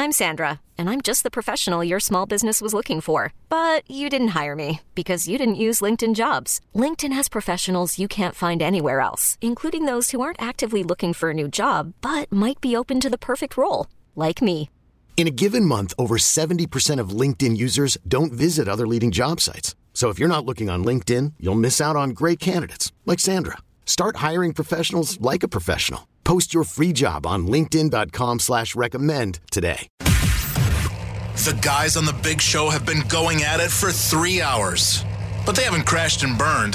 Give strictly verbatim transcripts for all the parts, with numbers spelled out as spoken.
I'm Sandra, and I'm just the professional your small business was looking for. But you didn't hire me because you didn't use LinkedIn Jobs. LinkedIn has professionals you can't find anywhere else, including those who aren't actively looking for a new job, but might be open to the perfect role, like me. In a given month, over seventy percent of LinkedIn users don't visit other leading job sites. So if you're not looking on LinkedIn, you'll miss out on great candidates like Sandra. Start hiring professionals like a professional. Post your free job on linkedin.com slash recommend today. The guys on the Big Show have been going at it for three hours, but they haven't crashed and burned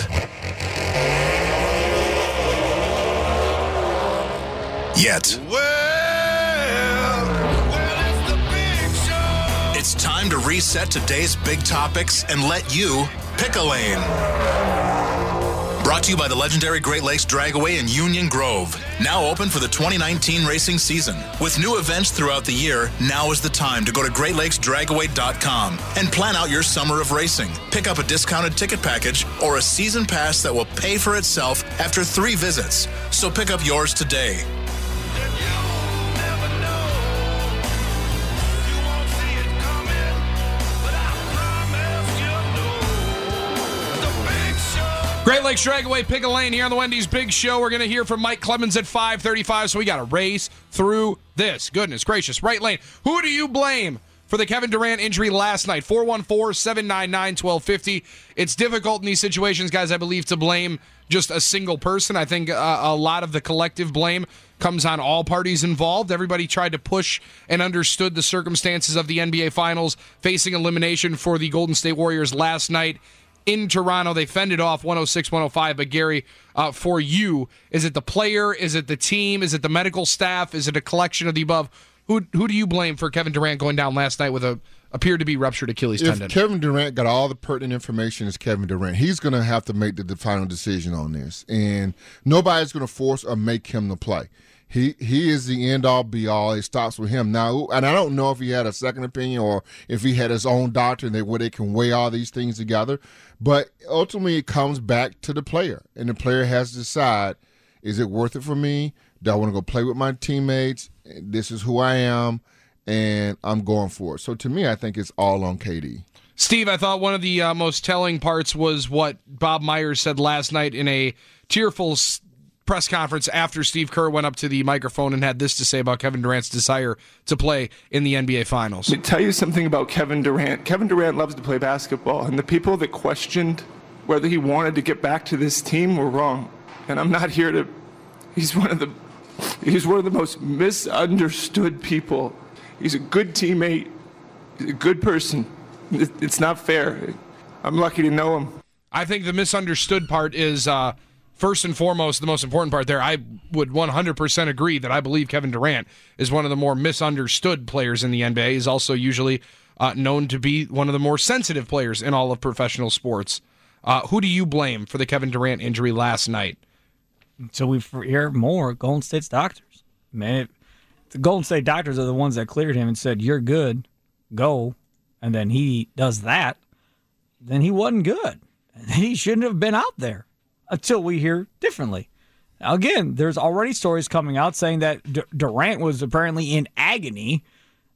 yet. Well, well, it's the Big Show. It's time to reset today's big topics and let you pick a lane. Brought to you by the legendary Great Lakes Dragaway in Union Grove. Now open for the twenty nineteen racing season. With new events throughout the year, now is the time to go to great lakes dragaway dot com and plan out your summer of racing. Pick up a discounted ticket package or a season pass that will pay for itself after three visits. So pick up yours today. Great Lakes Dragaway, pick a lane here on the Wendy's Big Show. We're going to hear from Mike Clemens at five thirty-five, so we got to race through this. Goodness gracious. Right lane. Who do you blame for the Kevin Durant injury last night? four one four, seven nine nine, one two five zero. It's difficult in these situations, guys, I believe, to blame just a single person. I think uh, a lot of the collective blame comes on all parties involved. Everybody tried to push and understood the circumstances of the N B A Finals, facing elimination for the Golden State Warriors last night in Toronto. They fended off one oh six one oh five. But Gary, uh, for you, is it the player? Is it the team? Is it the medical staff? Is it a collection of the above? Who who do you blame for Kevin Durant going down last night with a appeared to be ruptured Achilles if tendon? If Kevin Durant got all the pertinent information as Kevin Durant, he's going to have to make the, the final decision on this. And nobody's going to force or make him to play. He he is the end-all, be-all. It stops with him. Now, and I don't know if he had a second opinion or if he had his own doctor and they, where they can weigh all these things together. But ultimately, it comes back to the player. And the player has to decide, is it worth it for me? Do I want to go play with my teammates? This is who I am, and I'm going for it. So to me, I think it's all on K D. Steve, I thought one of the uh, most telling parts was what Bob Myers said last night in a tearful press conference after Steve Kerr went up to the microphone and had this to say about Kevin Durant's desire to play in the N B A Finals. Let me tell you something about Kevin Durant. Kevin Durant loves to play basketball, and the people that questioned whether he wanted to get back to this team were wrong. And I'm not here to. He's one of the. He's one of the most misunderstood people. He's a good teammate. He's a good person. It's not fair. I'm lucky to know him. I think the misunderstood part is. Uh, First and foremost, the most important part there, I would one hundred percent agree that I believe Kevin Durant is one of the more misunderstood players in the N B A. He's also usually uh, known to be one of the more sensitive players in all of professional sports. Uh, who do you blame for the Kevin Durant injury last night? So we hear more Golden State's doctors. Man, it, the Golden State doctors are the ones that cleared him and said, you're good, go. And then he does that. Then he wasn't good. And he shouldn't have been out there. Until we hear differently. Now, again, there's already stories coming out saying that D- Durant was apparently in agony,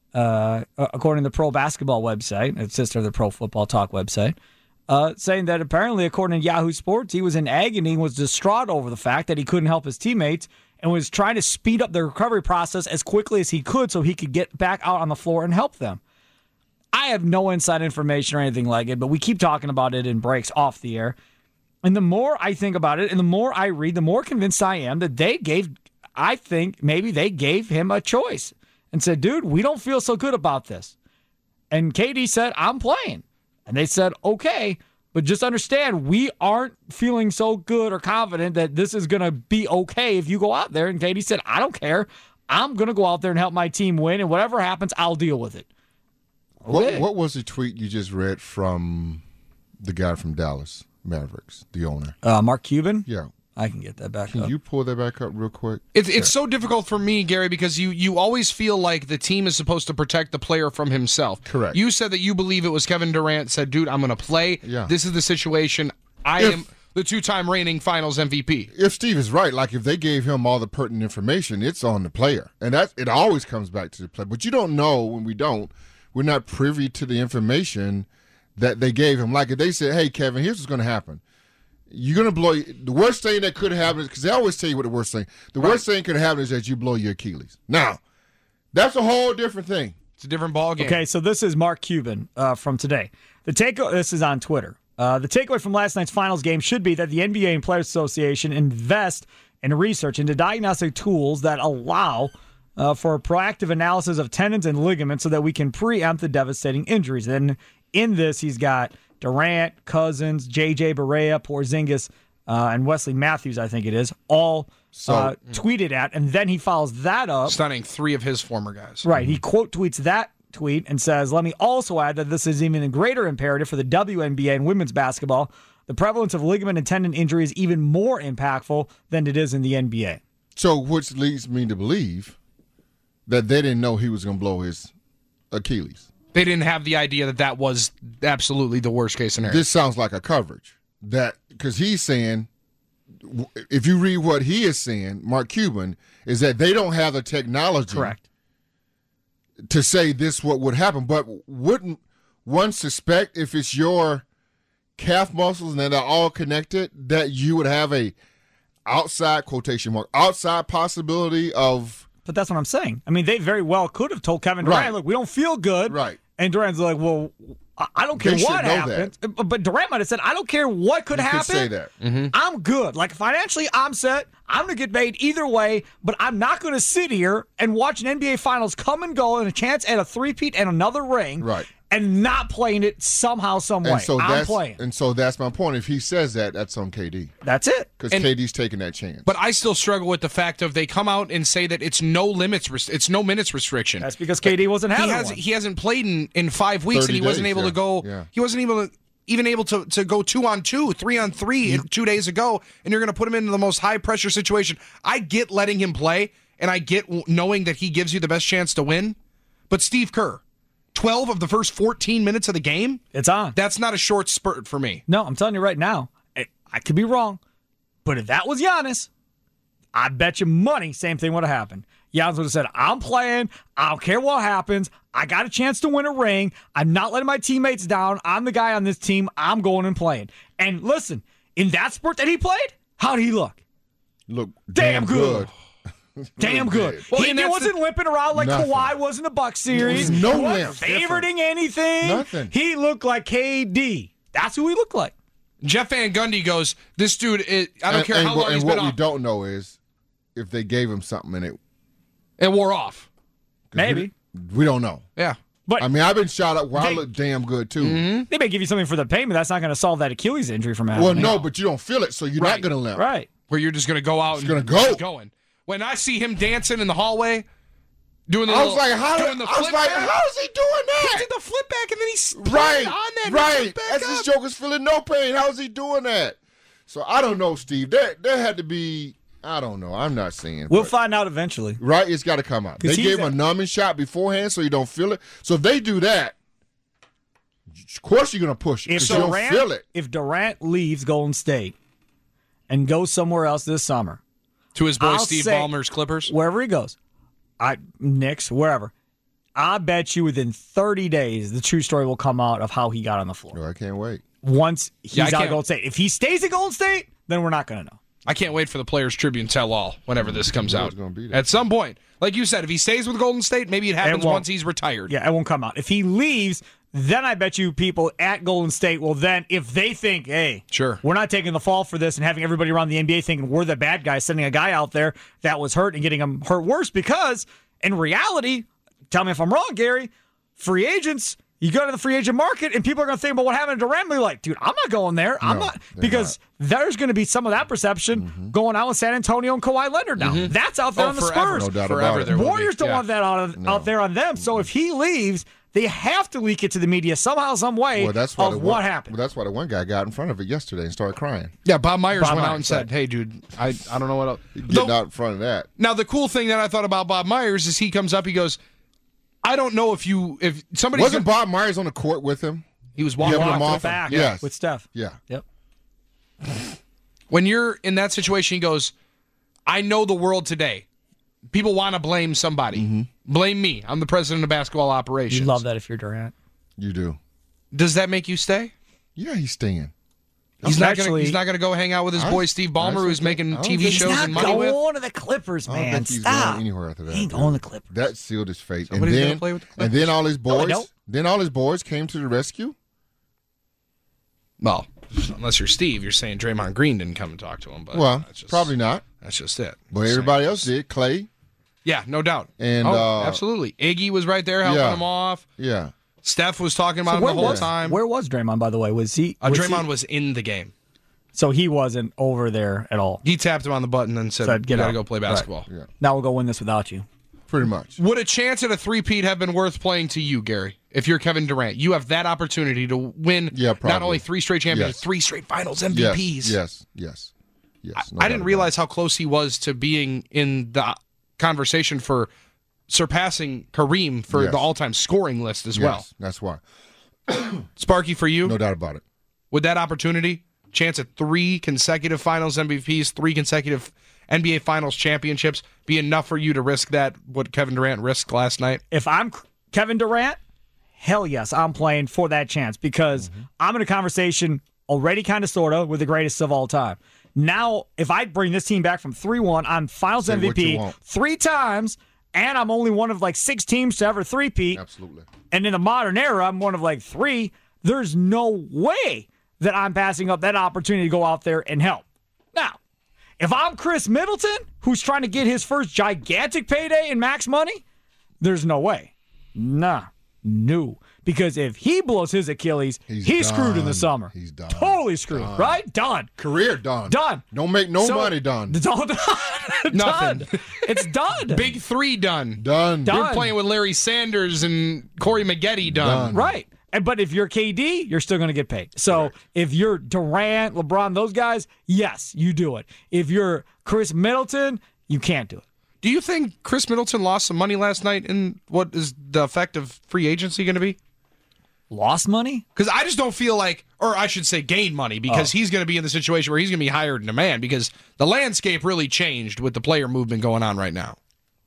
uh, according to the Pro Basketball website, a sister of the Pro Football Talk website, uh, saying that apparently, according to Yahoo Sports, he was in agony and was distraught over the fact that he couldn't help his teammates and was trying to speed up the recovery process as quickly as he could so he could get back out on the floor and help them. I have no inside information or anything like it, but we keep talking about it in breaks off the air. And the more I think about it and the more I read, the more convinced I am that they gave, I think maybe they gave him a choice and said, dude, we don't feel so good about this. And K D said, I'm playing. And they said, okay, but just understand we aren't feeling so good or confident that this is going to be okay if you go out there. And K D said, I don't care. I'm going to go out there and help my team win, and whatever happens, I'll deal with it. Okay. What, what was the tweet you just read from the guy from Dallas Mavericks, the owner? Uh, Mark Cuban? Yeah. I can get that back Can up. Can you pull that back up real quick? It's it's so difficult for me, Gary, because you, you always feel like the team is supposed to protect the player from himself. Correct. You said that you believe it was Kevin Durant said, dude, I'm going to play. Yeah. This is the situation. I if, am. the two-time reigning Finals M V P. If Steve is right, like if they gave him all the pertinent information, it's on the player, and that it always comes back to the player. But you don't know when we don't. We're not privy to the information that they gave him. Like if they said, "Hey, Kevin, here's what's going to happen. You're going to blow." The worst thing that could happen is because they always tell you what the worst thing. The right. worst thing could happen is that you blow your Achilles. Now, that's a whole different thing. It's a different ball game. Okay, so this is Mark Cuban uh, from today. The take. This is on Twitter. Uh, the takeaway from last night's finals game should be that the N B A and Players Association invest in research into diagnostic tools that allow uh, for a proactive analysis of tendons and ligaments so that we can preempt the devastating injuries. And in this, he's got Durant, Cousins, J J Barea, Porzingis, uh, and Wesley Matthews, I think it is, all so, uh, tweeted at. And then he follows that up. Stunning three of his former guys. Right. Mm-hmm. He quote tweets that tweet and says, "Let me also add that this is even a greater imperative for the W N B A and women's basketball. The prevalence of ligament and tendon injury is even more impactful than it is in the N B A." So, which leads me to believe that they didn't know he was going to blow his Achilles. They didn't have the idea that that was absolutely the worst case scenario. This sounds like a coverage. That because he's saying, if you read what he is saying, Mark Cuban, is that they don't have the technology. Correct. To say this what would happen, but wouldn't one suspect if it's your calf muscles and they're all connected that you would have a outside quotation mark outside possibility of? But that's what I'm saying. I mean, they very well could have told Kevin Durant, right. "Look, we don't feel good," right? And Durant's like, "Well, I don't care they what happens." But Durant might have said, "I don't care what could you happen. Could say that. Mm-hmm. I'm good. Like financially, I'm set. I'm going to get paid either way, but I'm not going to sit here and watch an N B A Finals come and go and a chance at a three-peat and another ring, right? And not playing it somehow, some way. And so I'm that's, playing. And so that's my point. If he says that, that's on K D. That's it. Because K D's taking that chance. But I still struggle with the fact of they come out and say that it's no limits, it's no minutes restriction. That's because K D wasn't having he has, one. He hasn't played in, in five weeks, and he days, wasn't able yeah. to go. Yeah. He wasn't able to. Even able to, to go two on two, three on three you, two days ago, and you're going to put him into the most high pressure situation. I get letting him play, and I get knowing that he gives you the best chance to win. But Steve Kerr, twelve of the first fourteen minutes of the game, it's on. That's not a short spurt for me. No, I'm telling you right now, I, I could be wrong, but if that was Giannis, I bet you money same thing would have happened. Giannis would have said, "I'm playing. I don't care what happens. I got a chance to win a ring. I'm not letting my teammates down. I'm the guy on this team. I'm going and playing." And listen, in that spurt that he played, how did he look? Look damn, damn good. good. Damn good. Well, he, he wasn't the, limping around like nothing. Kawhi was in the Bucks series. No he wasn't limp. favoriting anything. Nothing. He looked like K D. That's who he looked like. Jeff Van Gundy goes, "This dude, is, I don't and, care and, how long and he's what been we off." don't know is if they gave him something and it It wore off. Maybe. We, we don't know. Yeah. But I mean, I've been shot up where they, I look damn good, too. Mm-hmm. They may give you something for the payment. That's not going to solve that Achilles injury from happening. Well, no, but you don't feel it, so you're Right. not going to limp. Right. Where you're just going to go out It's and gonna go. keep going. When I see him dancing in the hallway, doing the I was little, like, how, doing the I was flip like, back, how is he doing he that? did the flip back and then he's Right, on that. and right. he back As up. this joker's feeling no pain, how is he doing that? So I don't know, Steve. There, there had to be. I don't know. I'm not saying. We'll but- find out eventually. Right, it's got to come out. They 'Cause he's gave him a- a numbing shot beforehand so you don't feel it. So if they do that, of course you're going to push it If because you don't Durant, feel it. if Durant leaves Golden State and goes somewhere else this summer, To his boy I'll Steve say- Ballmer's Clippers. wherever he goes, I Knicks, wherever, I bet you within thirty days the true story will come out of how he got on the floor. Oh, I can't wait. Once he's Yeah, I out of can't- Golden State. If he stays at Golden State, then we're not going to know. I can't wait for the Players Tribune tell all whenever this comes know out. it's gonna be there. At some point. Like you said, if he stays with Golden State, maybe it happens won't. once he's retired. Yeah, it won't come out. If he leaves, then I bet you people at Golden State will then, if they think, hey, Sure. we're not taking the fall for this and having everybody around the N B A thinking we're the bad guy, sending a guy out there that was hurt and getting him hurt worse, because in reality, tell me if I'm wrong, Gary, free agents, you go to the free agent market and people are going to think about what happened to Durant. They're like, dude, I'm not going there. I'm No, not. they're Because there's going to be some of that perception Mm-hmm. going on with San Antonio and Kawhi Leonard now. That's out there Oh, on the forever. Spurs. No doubt Forever about it. there will be. Warriors don't Yeah. want that out, out there on them. So if he leaves, they have to leak it to the media somehow, some way Well, that's why of the what one, happened. Well, that's why the one guy got in front of it yesterday and started crying. Yeah, Bob Myers Bob went out Myers, and said, right. hey, dude, I, I don't know what else. Getting Though- out in front of that. Now, the cool thing that I thought about Bob Myers is he comes up, he goes, I don't know if you, if somebody Wasn't Bob Myers on the court with him? he was walking Yeah, off him the off. back Yes. with Steph. Yeah. Yep. When you're in that situation, he goes, I know the world today. People want to blame somebody. Mm-hmm. Blame me. I'm the president of basketball operations. You love that if you're Durant. You do. Does that make you stay? Yeah, he's staying. He's not Actually- going. He's not going to go hang out with his I- boy Steve Ballmer, I who's think- making I don't T V think- shows He's and not money with. going to the Clippers, I don't man. think he's Stop. going anywhere after that. He ain't going to the Clippers. That sealed his fate. And Somebody's gonna then, play with the and Clippers. then all his No, they boys, don't. then all his boys came to the rescue. Well, unless you're Steve, you're saying Draymond Green didn't come and talk to him. But Well, that's just, probably not. That's just it. But Just everybody saying. else did. Clay, Yeah, no doubt. And, oh, uh, absolutely, Iggy was right there helping yeah. him off. yeah. Steph was talking about So him where the whole was, time. Where was Draymond, by the way? Was he? Uh, was Draymond he- was in the game. So he wasn't over there at all. He tapped him on the button and said, Said, "Get "You got to out." go play basketball." Yeah. Now we'll go win this without you. Pretty much. Would a chance at a three-peat have been worth playing to you, Gary? If you're Kevin Durant, you have that opportunity to win Yeah, not probably. only three straight championships, Yes. three straight Finals M V Ps. Yes. Yes. Yes. yes no I doubt didn't about realize how close he was to being in the conversation for surpassing Kareem for Yes. the all-time scoring list as it. well. Yes, that's why. Sparky, for you, No doubt about it. would that opportunity, chance at three consecutive Finals M V Ps, three consecutive N B A Finals championships, be enough for you to risk that, what Kevin Durant risked last night? If I'm Kevin Durant, hell yes, I'm playing for that chance because Mm-hmm. I'm in a conversation already kind of sort of with the greatest of all time. Now, if I bring this team back from three one, I'm Finals Say M V what you P want. three times, and I'm only one of like six teams to ever three-peat. Absolutely. And in the modern era, I'm one of like three. There's no way that I'm passing up that opportunity to go out there and help. Now, if I'm Chris Middleton, who's trying to get his first gigantic payday in max money, there's no way. Nah, no. Because if he blows his Achilles, he's, He's screwed in the done. summer. He's done. Totally screwed, Done. right? Done. Career done. Done. Don't make no So- money done. It's all done. Nothing. Done. It's done. Big three done. Done. Done. You're playing with Larry Sanders and Corey Maggette done. Done. Right. And but if you're K D, you're still going to get paid. So if you're Durant, LeBron, those guys, yes, you do it. If you're Chris Middleton, you can't do it. Do you think Chris Middleton lost some money last night, and what is the effect of free agency going to be? Lost money? Because I just don't feel like, or I should say gain money, because Oh. he's going to be in the situation where he's going to be hired in demand, because the landscape really changed with the player movement going on right now.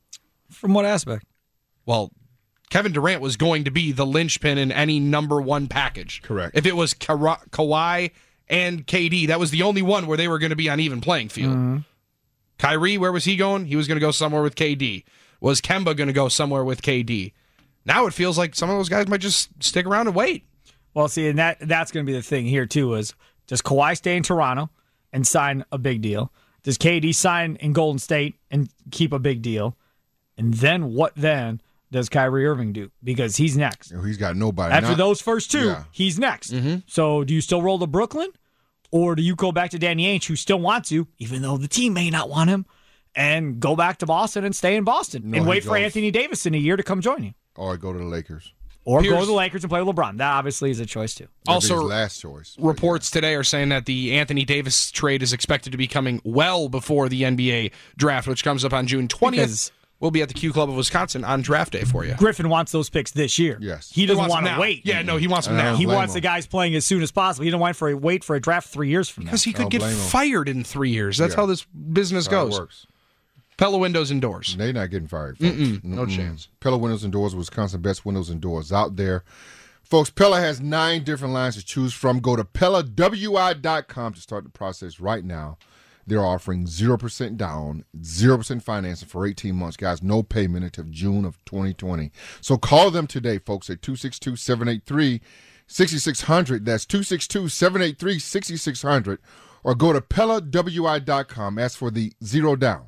From what aspect? Well, Kevin Durant was going to be the linchpin in any number one package. Correct. If it was Ka- Kawhi and K D, that was the only one where they were going to be on even playing field. Mm-hmm. Kyrie, where was he going? He was going to go somewhere with K D. Was Kemba going to go somewhere with K D? Now it feels like some of those guys might just stick around and wait. Well, see, and that that's going to be the thing here, too, is does Kawhi stay in Toronto and sign a big deal? Does K D sign in Golden State and keep a big deal? And then what then does Kyrie Irving do? Because he's next. He's got nobody. After Not- those first two, Yeah. he's next. Mm-hmm. So do you still roll to Brooklyn? Or do you go back to Danny Ainge, who still wants you, even though the team may not want him, and go back to Boston and stay in Boston No, and he wait for goes. Anthony Davis in a year to come join you? Or go to the Lakers. Or go Pierce- to the Lakers and play with LeBron. That obviously is a choice, too. That'd be Also, his last choice. But Reports today are saying that the Anthony Davis trade is expected to be coming well before the N B A draft, which comes up on June twentieth. Because- We'll be at the Q Club of Wisconsin on draft day for you. Griffin wants those picks this year. Yes. He doesn't wants want them to now. wait. Yeah, no, he wants them And I now. don't He blame wants him. the guys playing as soon as possible. He don't want for a, wait for a draft three years from now. Because he I could don't get blame him. fired in three years. That's Yeah. how this business That's how it goes. works. Pella Windows and Doors. They're not getting fired, folks. Mm-mm, no chance. Pella Windows and Doors, Wisconsin best windows and doors out there. Folks, Pella has nine different lines to choose from. Go to Pella W I dot com to start the process right now. They're offering zero percent down, zero percent financing for eighteen months. Guys, no payment until June of twenty twenty. So call them today, folks, at two six two, seven eight three, six six zero zero. That's two six two, seven eight three, six six zero zero. Or go to Pella W I dot com. Ask for the zero down,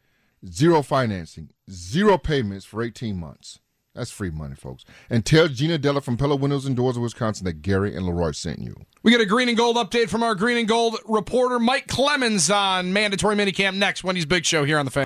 zero financing, zero payments for eighteen months. That's free money, folks. And tell Gina Della from Pella Windows and Doors of Wisconsin that Gary and Leroy sent you. We get a green and gold update from our green and gold reporter, Mike Clemens, on mandatory minicamp next. Wendy's Big Show here on the Fan.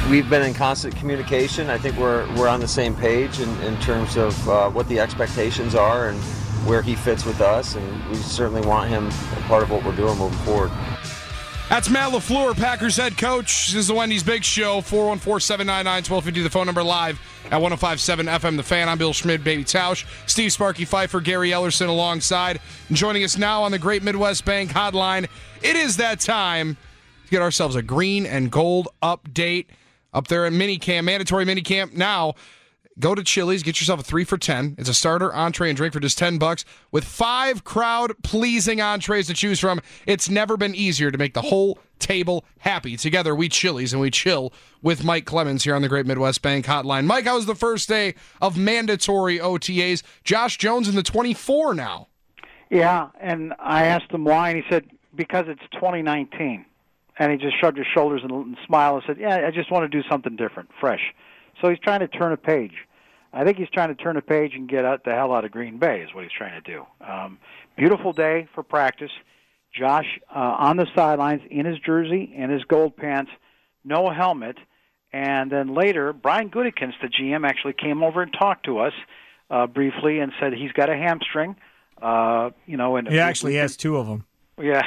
we've been in constant communication. I think we're we're on the same page in, in terms of uh, what the expectations are and where he fits with us, and we certainly want him a part of what we're doing moving forward. That's Matt LaFleur, Packers head coach. This is the Wendy's Big Show, four one four, seven nine nine, one two five zero, the phone number live at one oh five point seven F M The Fan. I'm Bill Schmid, Baby Tausch, Steve Sparky Pfeiffer, Gary Ellerson alongside. And joining us now on the Great Midwest Bank Hotline, it is that time to get ourselves a green and gold update up there at minicamp, mandatory minicamp now. Go to Chili's, get yourself a three for ten. It's a starter, entree, and drink for just ten bucks with five crowd-pleasing entrees to choose from. It's never been easier to make the whole table happy. Together, we Chili's and we chill with Mike Clemens here on the Great Midwest Bank Hotline. Mike, how was the first day of mandatory O T As? Josh Jones in the twenty-four now. Yeah, and I asked him why, and he said, because it's twenty nineteen. And he just shrugged his shoulders and smiled and said, yeah, I just want to do something different, fresh. So he's trying to turn a page. I think he's trying to turn a page and get out the hell out of Green Bay is what he's trying to do. Um, beautiful day for practice. Josh uh, on the sidelines in his jersey, in his gold pants, no helmet. And then later, Brian Gutekunst, the G M, actually came over and talked to us uh, briefly and said he's got a hamstring. Uh, you know, and he actually has two of them. Yeah.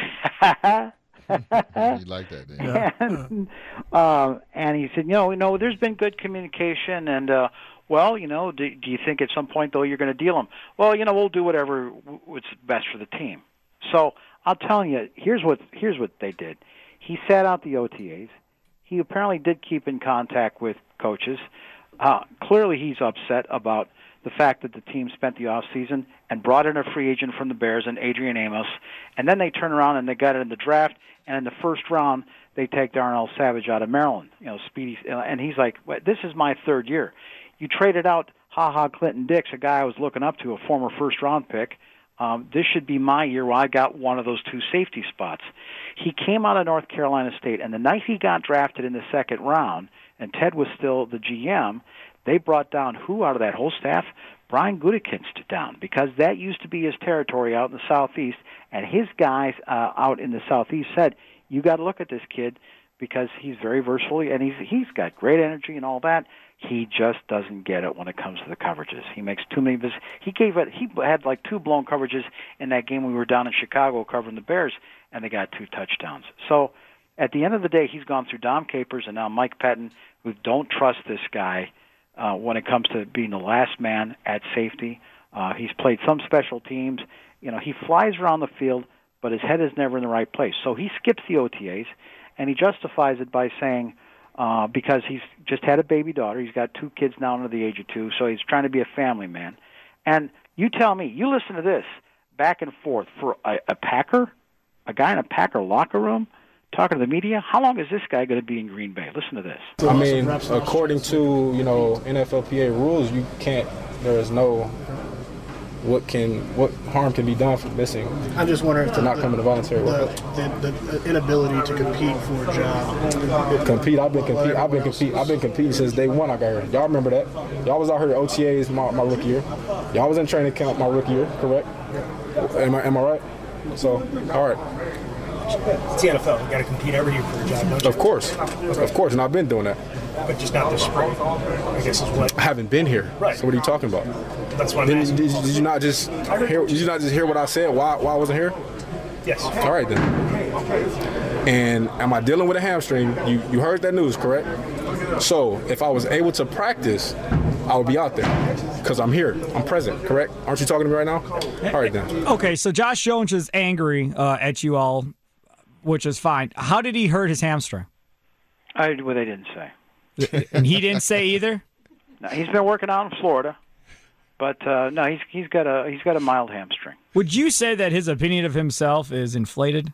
You like that, didn't you? And, uh, and he said, you know, you know, there's been good communication, and uh, well, you know, do, do you think at some point though you're going to deal him? Well, you know, we'll do whatever what's best for the team. So I'll tell you, here's what here's what they did. He sat out the O T As. He apparently did keep in contact with coaches. Uh, clearly, he's upset about the fact that the team spent the offseason and brought in a free agent from the Bears and Adrian Amos, and then they turn around and they got it in the draft, and in the first round they take Darnell Savage out of Maryland. You know, Speedy, and he's like, "This is my third year." You traded out Ha-Ha Clinton Dix, a guy I was looking up to, a former first-round pick. Um, this should be my year where I got one of those two safety spots. He came out of North Carolina State, and the night he got drafted in the second round, and Ted was still the G M, they brought down who out of that whole staff? Brian Gutekunst down, because that used to be his territory out in the Southeast, and his guys uh, out in the Southeast said, you got to look at this kid because he's very versatile, and he's he's got great energy and all that. He just doesn't get it when it comes to the coverages. He makes too many. He gave it. He had like two blown coverages in that game we were down in Chicago covering the Bears, and they got two touchdowns. So at the end of the day, he's gone through Dom Capers and now Mike Pettin, who don't trust this guy uh, when it comes to being the last man at safety. Uh, he's played some special teams. You know, he flies around the field, but his head is never in the right place. So he skips the O T As, and he justifies it by saying, Uh, because he's just had a baby daughter. He's got two kids now under the age of two, so he's trying to be a family man. And you tell me, you listen to this, back and forth, for a, a Packer, a guy in a Packer locker room, talking to the media, how long is this guy going to be in Green Bay? Listen to this. I mean, according to, you know, N F L P A rules, you can't, there is no, what can, what harm can be done for missing. I'm just wondering if to the, not come to voluntary work. The, the, the inability to compete for a job. Compete. I've been compete. I've been compete. I've been competing since day one. I got here. Y'all remember that? Y'all was out here at O T As my, my rookie year. Y'all was in training camp my rookie year, correct? Am I am I right? So, all right. It's the N F L. You got to compete every year for a job, don't you? Of course, of course, and I've been doing that. But just not this spring, I guess is what. I haven't been here. Right. So what are you talking about? That's what I'm did, asking. did, did you not just hear? Did you not just hear what I said? Why? Why I wasn't here? Yes. All right then. And am I dealing with a hamstring? You you heard that news, correct? So if I was able to practice, I would be out there because I'm here. I'm present, correct? Aren't you talking to me right now? All right then. Okay, so Josh Jones is angry uh, at you all, which is fine. How did he hurt his hamstring? I well, they didn't say. And he didn't say either? No, he's been working out in Florida, but uh, no, he's he's got a he's got a mild hamstring. Would you say that his opinion of himself is inflated?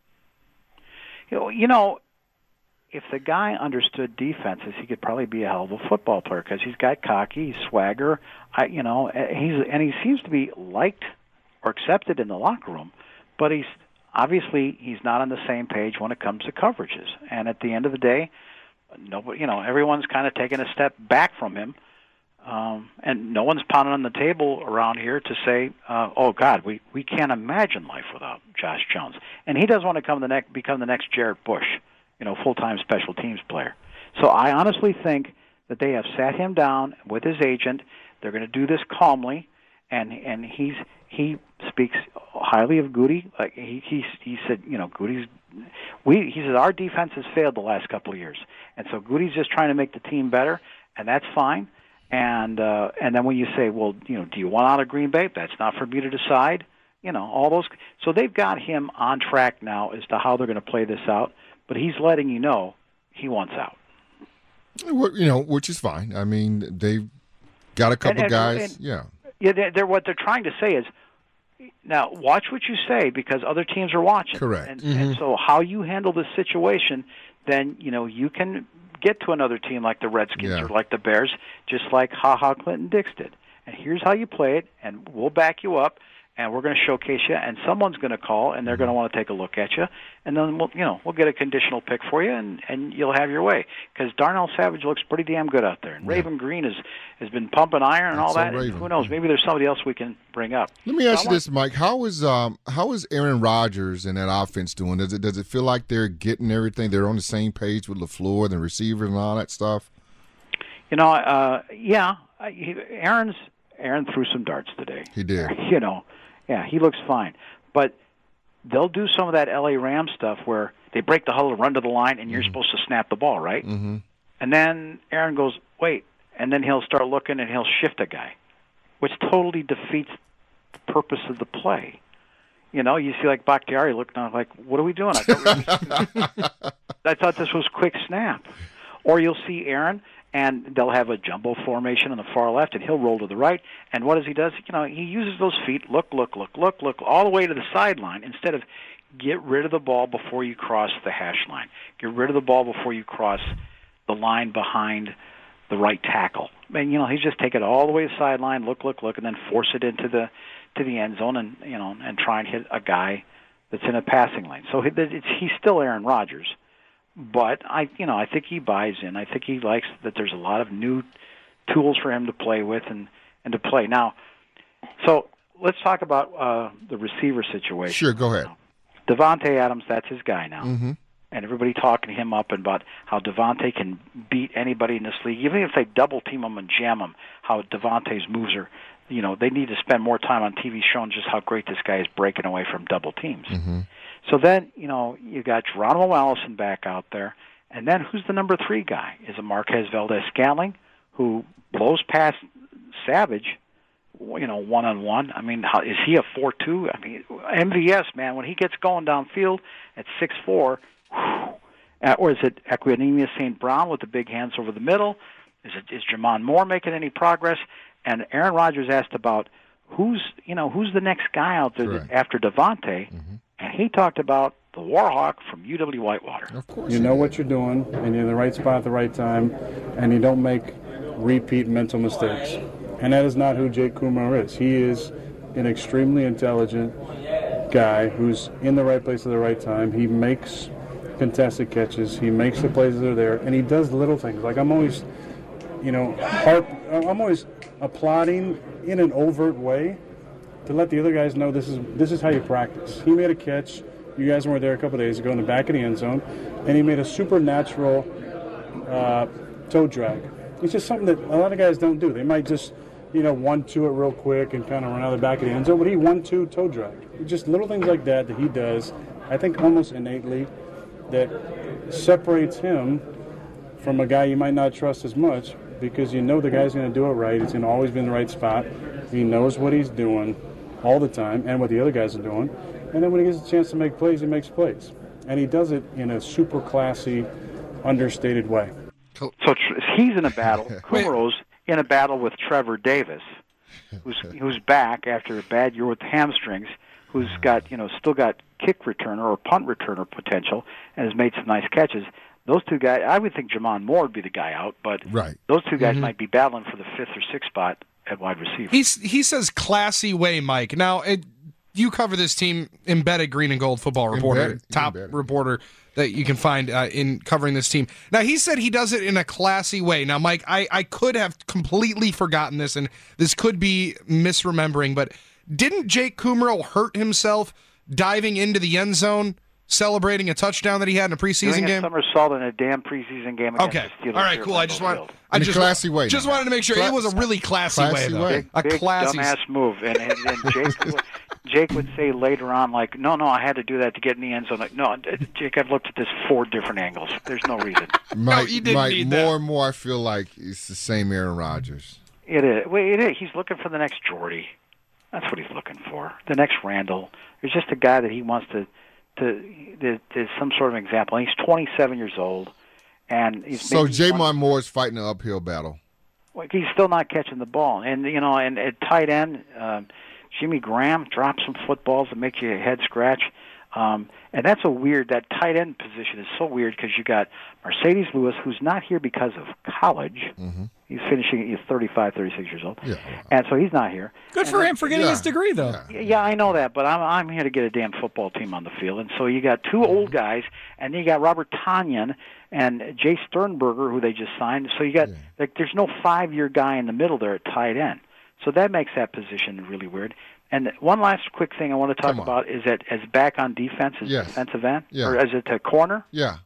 You know, you know, if the guy understood defenses, he could probably be a hell of a football player because he's got cocky, he's swagger. I, you know, he's and he seems to be liked or accepted in the locker room, but he's obviously he's not on the same page when it comes to coverages. And at the end of the day, nobody, you know, everyone's kind of taking a step back from him, um, and no one's pounding on the table around here to say, uh, "Oh God, we, we can't imagine life without Josh Jones." And he doesn't want to come the next become the next Jared Bush, you know, full-time special teams player. So I honestly think that they have sat him down with his agent. They're going to do this calmly, and and he's he speaks highly of Goody. Like he he he said, you know, Goody's we he says our defense has failed the last couple of years, and so Goody's just trying to make the team better, and that's fine. And uh, and then when you say, well, you know, do you want out of Green Bay? That's not for me to decide. You know, all those. So they've got him on track now as to how they're going to play this out. But he's letting you know he wants out. Well, you know, which is fine. I mean, they've got a couple and, and, guys. and, yeah. Yeah. They're, they're what they're trying to say is, now watch what you say because other teams are watching. Correct. And, mm-hmm. and so how you handle this situation, then you know you can get to another team like the Redskins yeah. or like the Bears, just like Ha Ha Clinton Dix did. And here's how you play it, and we'll back you up, and we're going to showcase you, and someone's going to call, and they're going to want to take a look at you, and then we'll, you know, we'll get a conditional pick for you, and, and you'll have your way. Because Darnell Savage looks pretty damn good out there, and yeah. Raven Green has has been pumping iron and That's all that. So And who knows? Maybe there's somebody else we can bring up. Let me ask so you this, Mike: How is um how is Aaron Rodgers and that offense doing? Does it does it feel like they're getting everything? They're on the same page with LaFleur and the receivers and all that stuff. You know, uh, yeah, he, Aaron's Aaron threw some darts today. He did. You know. Yeah, he looks fine. But they'll do some of that L A Rams stuff where they break the huddle, run to the line, and you're mm-hmm. supposed to snap the ball, right? Mm-hmm. And then Aaron goes, wait, and then he'll start looking and he'll shift a guy, which totally defeats the purpose of the play. You know, you see like Bakhtiari looking at like, what are we doing? I thought, we were, I thought this was quick snap. Or you'll see Aaron, and they'll have a jumbo formation on the far left, and he'll roll to the right. And what does he do? You know, he uses those feet, look, look, look, look, look, all the way to the sideline instead of get rid of the ball before you cross the hash line. Get rid of the ball before you cross the line behind the right tackle. And, you know, he's just take it all the way to the sideline, look, look, look, and then force it into the to the end zone and, you know, and try and hit a guy that's in a passing lane. So it's, he's still Aaron Rodgers. But I, you know, I think he buys in. I think he likes that there's a lot of new tools for him to play with and, and to play. Now, so let's talk about uh, the receiver situation. Sure, go ahead. Devontae Adams, that's his guy now. Mm-hmm. And everybody talking him up about how Devontae can beat anybody in this league. Even if they double team him and jam him, how Devontae's moves are, you know, they need to spend more time on T V showing just how great this guy is breaking away from double teams. Mm-hmm. So then, you know, you got Geronimo Allison back out there. And then who's the number three guy? Is it Marquez Valdez-Scantling, who blows past Savage, you know, one-on-one? I mean, how, is he a four two? I mean, M V S, man, when he gets going downfield at six four, whew, or is it Equanimeous Saint Brown with the big hands over the middle? Is it is Jamon Moore making any progress? And Aaron Rodgers asked about who's, you know, who's the next guy out there that, after Devontae, mm-hmm. and he talked about the Warhawk from U W Whitewater. Of course, you know what you're doing, and you're in the right spot at the right time, and you don't make repeat mental mistakes. And that is not who Jake Kumerow is. He is an extremely intelligent guy who's in the right place at the right time. He makes contested catches. He makes the plays that are there, and he does little things. Like I'm always, you know, harp, I'm always applauding in an overt way to let the other guys know this is this is how you practice. He made a catch. You guys weren't there a couple of days ago in the back of the end zone, and he made a supernatural uh, toe drag. It's just something that a lot of guys don't do. They might just, you know, one-two it real quick and kind of run out of the back of the end zone, but he one-two toe drag. Just little things like that that he does, I think almost innately, that separates him from a guy you might not trust as much because you know the guy's going to do it right. He's going to always be in the right spot. He knows what he's doing all the time and what the other guys are doing. And then when he gets a chance to make plays, he makes plays. And he does it in a super classy, understated way. So he's in a battle. Kumerow's in a battle with Trevor Davis, who's who's back after a bad year with hamstrings, who's got, you know, still got kick returner or punt returner potential and has made some nice catches. Those two guys, I would think Jamon Moore would be the guy out, but right. those two guys mm-hmm. might be battling for the fifth or sixth spot at wide receiver. He's, he says classy way, Mike. Now, it, you cover this team, embedded Green and Gold football reporter, embedded. top embedded. reporter that you can find uh, in covering this team. Now, he said he does it in a classy way. Now, Mike, I, I could have completely forgotten this, and this could be misremembering, but didn't Jake Kumerow hurt himself diving into the end zone celebrating a touchdown that he had in a preseason Doing game? a somersault in a damn preseason game against Okay. the Steelers. All right, here cool. at I just Lambeau want, Field. I In a just, classy way, just now. wanted to make sure Cla- it was a really classy, classy way, though. way. A Big classy. dumbass move, and, and, and Jake, would- Jake would say later on, like, "No, no, I had to do that to get in the end zone." Like, no, Jake, I've looked at this four different angles. There's no reason. Mike, you didn't Mike, need more that. and more I feel like it's the same Aaron Rodgers. It is. Wait, it is. He's looking for the next Jordy. That's what he's looking for. The next Randall. There's just a guy that he wants to, to, to, to some sort of example. And he's twenty-seven years old, and he's So maybe Jamon one- Moore is fighting an uphill battle. Like, he's still not catching the ball, and you know, and at tight end, um, Jimmy Graham drops some footballs that make your head scratch. Um, and that's a weird, that tight end position is so weird because you got Mercedes Lewis, who's not here because of college. Mm-hmm. He's finishing, he's thirty-five, thirty-six years old. Yeah. And so he's not here. Good And for then- him for getting yeah, his degree, though. yeah. Yeah, I know that, but I'm I'm here to get a damn football team on the field, and so you got two old guys, and then you got Robert Tonyan and Jay Sternberger, who they just signed. So you got like there's no five-year guy in the middle there at tight end, so that makes that position really weird. And one last quick thing I want to talk Come on. about is that as back on defense as Yes. defensive end, Yeah. or as it a corner. Yeah.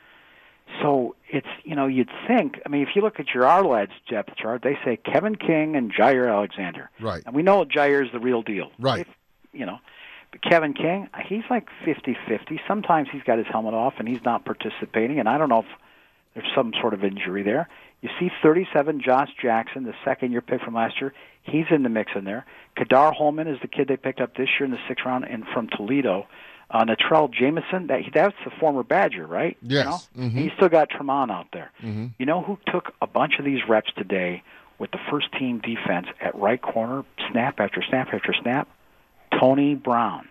So it's, you know, you'd think, I mean, if you look at your Arlad's depth chart, they say Kevin King and Jair Alexander. Right. And we know Jair's the real deal. Right. If, you know, but Kevin King, he's like fifty-fifty. Sometimes he's got his helmet off and he's not participating, and I don't know if there's some sort of injury there. You see thirty-seven, Josh Jackson, the second-year pick from last year. He's in the mix in there. Kadar Holman is the kid they picked up this year in the sixth round and from Toledo. Uh, Natrell Jameson, that, that's the former Badger, right? Yes. You know? Mhm. He's still got Tremont out there. Mm-hmm. You know who took a bunch of these reps today with the first-team defense at right corner, snap after snap after snap? Tony Brown,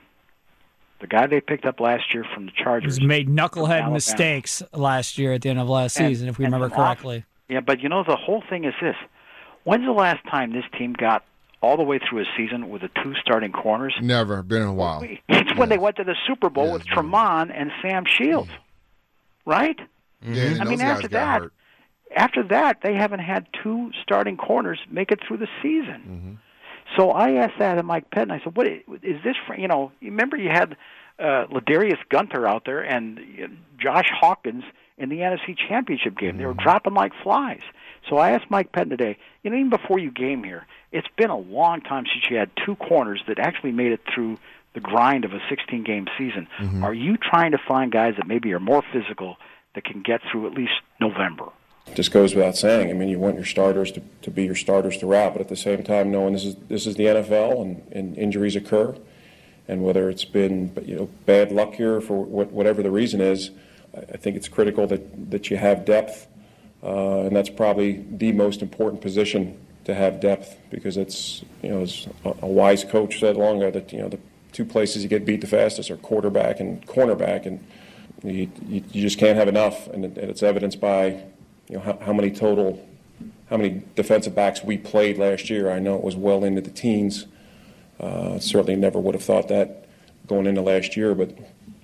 the guy they picked up last year from the Chargers. He's made from knucklehead Alabama. mistakes last year at the end of last And- season, if we and remember some off- correctly. Yeah, but you know, the whole thing is this. When's the last time this team got all the way through a season with the two starting corners? Never. Been in a while. It's when they went to the Super Bowl with Tremont and Sam Shields, right? Yeah, and I those mean, guys after got that, hurt. after that, they haven't had two starting corners make it through the season. Mm-hmm. So I asked that of Mike Pettin. I said, "What i- is this for?" You know, you remember you had uh, Ladarius Gunter out there and uh, Josh Hawkins in the N F C Championship game. They were dropping like flies. So I asked Mike Pettin today, you know, even before you came here, it's been a long time since you had two corners that actually made it through the grind of a sixteen-game season. Mm-hmm. Are you trying to find guys that maybe are more physical that can get through at least November? Just goes without saying. I mean, you want your starters to, to be your starters throughout, but at the same time, knowing this is this is the N F L and, and injuries occur, and whether it's been you know bad luck here for what, whatever the reason is, I think it's critical that, that you have depth, uh, and that's probably the most important position to have depth because it's you know as a, a wise coach said long ago that you know the two places you get beat the fastest are quarterback and cornerback, and you you, you just can't have enough, and, it, and it's evidenced by. You know, how, how many total, how many defensive backs we played last year. I know it was well into the teens. Uh, certainly never would have thought that going into last year, but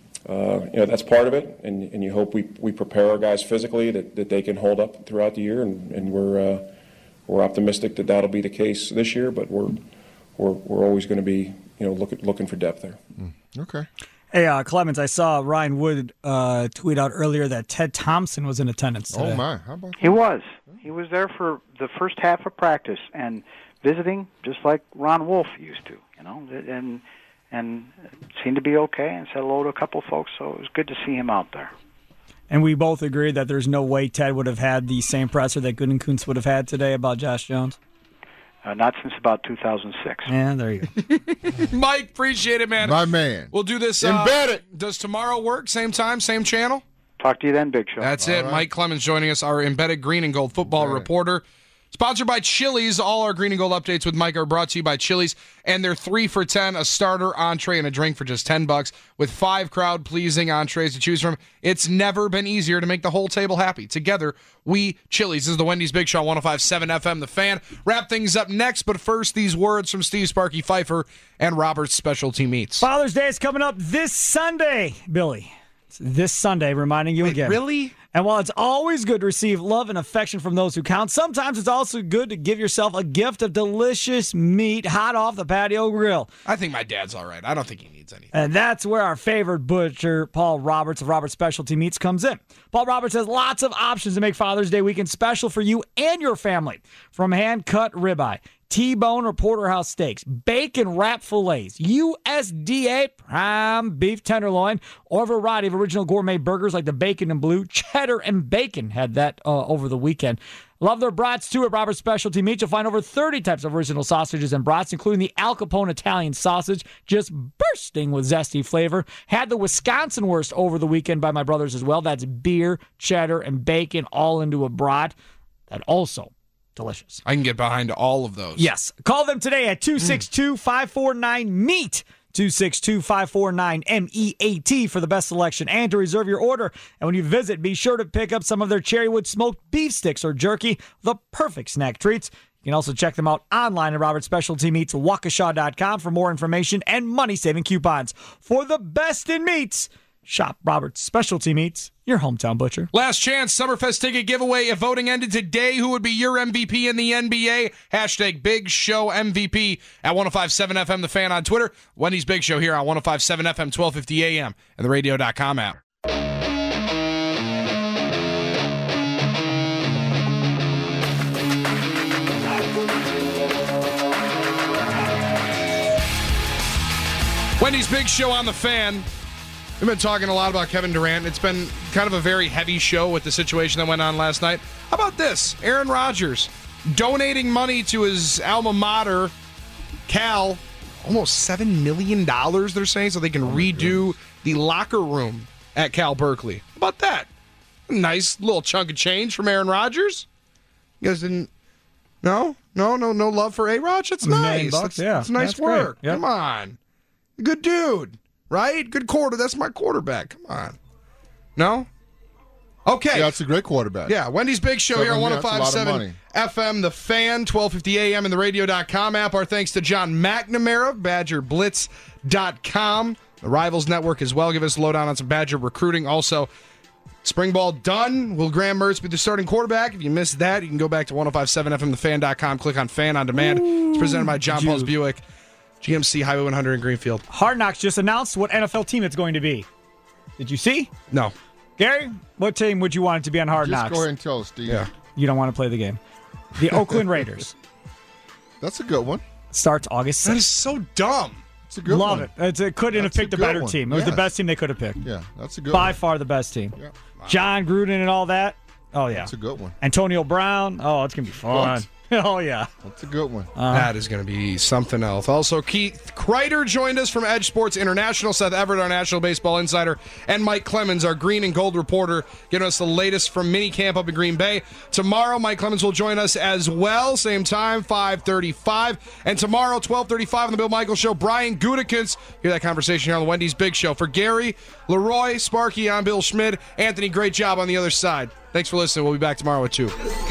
uh, you know that's part of it, and, and you hope we, we prepare our guys physically that, that they can hold up throughout the year, and, and we're uh, we're optimistic that that'll be the case this year, but we're we're we're always going to be you know looking looking for depth there. Mm. Okay. Hey, uh, Clemens, I saw Ryan Wood uh, tweet out earlier that Ted Thompson was in attendance today. Oh, my. How about that? He was. He was there for the first half of practice and visiting just like Ron Wolf used to, you know, and and seemed to be okay and said hello to a couple folks, so it was good to see him out there. And we both agreed that there's no way Ted would have had the same presser that Gutekunst would have had today about Josh Jones. Uh, not since about two thousand six. Yeah, there you go. Mike, appreciate it, man. My man. We'll do this. Uh, Embedded. Does tomorrow work? Same time, same channel? Talk to you then, Big Show. That's All it. right. Mike Clemens joining us, our embedded green and gold football Yeah. reporter. Sponsored by Chili's. All our green and gold updates with Mike are brought to you by Chili's. And they're three for ten, a starter, entree, and a drink for just ten bucks with five crowd-pleasing entrees to choose from. It's never been easier to make the whole table happy. Together, we Chili's. This is the Wendy's Big Show, one oh five point seven F M, The Fan. Wrap things up next, but first, these words from Steve Sparky Pfeiffer and Robert's Specialty Meats. Father's Day is coming up this Sunday, Billy. It's this Sunday, reminding you Wait, again. really? And while it's always good to receive love and affection from those who count, sometimes it's also good to give yourself a gift of delicious meat hot off the patio grill. I think my dad's all right. I don't think he needs anything. And that's where our favorite butcher, Paul Roberts of Roberts Specialty Meats, comes in. Paul Roberts has lots of options to make Father's Day weekend special for you and your family. From hand-cut ribeye, T-bone or porterhouse steaks, bacon wrap fillets, U S D A prime beef tenderloin, or a variety of original gourmet burgers like the Bacon and Blue. Cheddar and Bacon had that uh, over the weekend. Love their brats, too, at Robert's Specialty Meats. You'll find over thirty types of original sausages and brats, including the Al Capone Italian sausage, just bursting with zesty flavor. Had the Wisconsin Wurst over the weekend by my brothers as well. That's beer, cheddar, and bacon all into a brat. That also delicious. I can get behind all of those. Yes. Call them today at two six two, five four nine, M E A T. two six two, five four nine, M E A T for the best selection and to reserve your order. And when you visit, be sure to pick up some of their Cherrywood smoked beef sticks or jerky, the perfect snack treats. You can also check them out online at Roberts Specialty Meats, Waukesha dot com for more information and money-saving coupons. For the best in meats, shop Roberts Specialty Meats, your hometown butcher. Last chance, Summerfest ticket giveaway. If voting ended today, who would be your M V P in the N B A? Hashtag Big Show M V P at one oh five point seven F M, The Fan on Twitter. Wendy's Big Show here on one oh five point seven F M, twelve fifty A M, and the radio dot com app. Wendy's Big Show on The Fan. We've been talking a lot about Kevin Durant. It's been kind of a very heavy show with the situation that went on last night. How about this? Aaron Rodgers donating money to his alma mater, Cal, almost seven million dollars, they're saying, so they can redo the locker room at Cal Berkeley. How about that? A nice little chunk of change from Aaron Rodgers. You guys didn't... No? No, no, no love for A-Rod? That's nice. Bucks, that's, yeah. that's nice That's work. Yep. Come on. Good dude. Right? Good quarter. That's my quarterback. Come on. No? Okay. Yeah, it's a great quarterback. Yeah, Wendy's Big Show Seven here on one oh minutes, a five lot point of seven money. F M, The Fan, twelve fifty A M, and the radio dot com app. Our thanks to John McNamara, Badger Blitz dot com, the Rivals Network as well. Give us a lowdown on some Badger recruiting. Also, spring ball done. Will Graham Mertz be the starting quarterback? If you missed that, you can go back to one oh five point seven F M, the fan dot com, click on Fan on Demand. Ooh, it's presented by John Paul's Buick, G M C Highway one hundred in Greenfield. Hard Knocks just announced what N F L team it's going to be. Did you see? No. Gary, what team would you want it to be on Hard Just Knocks? go ahead and tell us, Steve. Yeah. You don't want to play the game. The Oakland Raiders. That's a good one. Starts August sixth. That is so dumb. It's a good Love one. it. It's, it couldn't That's have picked a a, good better one. team. It was Yes. the best team they could have picked. Yeah, that's a good By one. far the best team. Yeah. John Gruden and all that. Oh, yeah. That's a good one. Antonio Brown. Oh, it's going to be fun. What? Oh, yeah. That's a good one. Uh, that is going to be something else. Also, Keith Kreider joined us from Edge Sports International, Seth Everett, our National Baseball Insider, and Mike Clemens, our Green and Gold reporter, giving us the latest from minicamp up in Green Bay. Tomorrow, Mike Clemens will join us as well, same time, five thirty-five. And tomorrow, twelve thirty-five on the Bill Michaels Show, Brian Gutekunst. Hear that conversation here on the Wendy's Big Show. For Gary, Leroy, Sparky, I'm Bill Schmid. Anthony, great job on the other side. Thanks for listening. We'll be back tomorrow at two.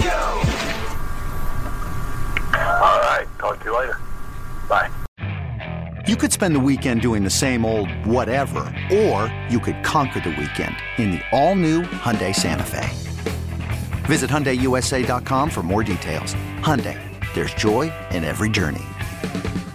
All right. Talk to you later. Bye. You could spend the weekend doing the same old whatever, or you could conquer the weekend in the all-new Hyundai Santa Fe. Visit Hyundai U S A dot com for more details. Hyundai, there's joy in every journey.